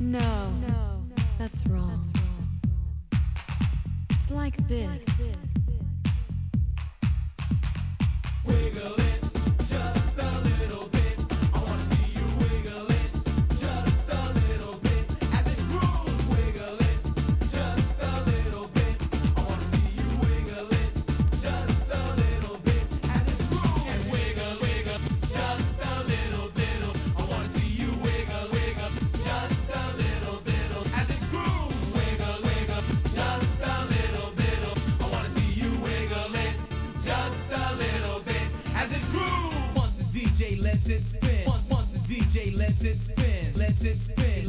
No, that's wrong. It's like this. Wiggle it just a little bit. I wanna see you wiggle it just a little bit as it grooves. Wiggle it just a little bit. I wanna see you wiggle it just a little bit as it grooves. And wiggle just a little bit. I wanna see you wiggle just a little bit as it grooves. Wiggle just a little bit. I wanna see you wiggle it just a little bit as it grooves. Once the DJ lets it spin, once the DJ lets it spin, lets it spin,